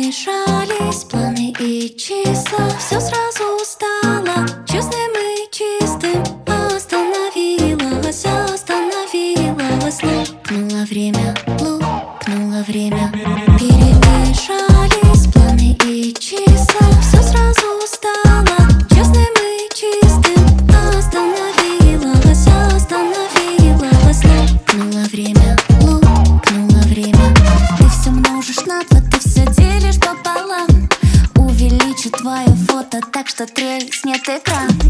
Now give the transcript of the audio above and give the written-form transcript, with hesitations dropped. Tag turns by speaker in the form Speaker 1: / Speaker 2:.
Speaker 1: Перемешались планы и числа, все сразу стало честным и чистым. Остановилось, остановилось, лопнуло время, лопнуло время. Перемешались планы и числа, все сразу стало честным и чистым. Остановилось, остановилось, лопнуло время, лопнуло время. Ты все множишь на два, ты все делишь пополам. Увеличу твое фото так, что треснет экран.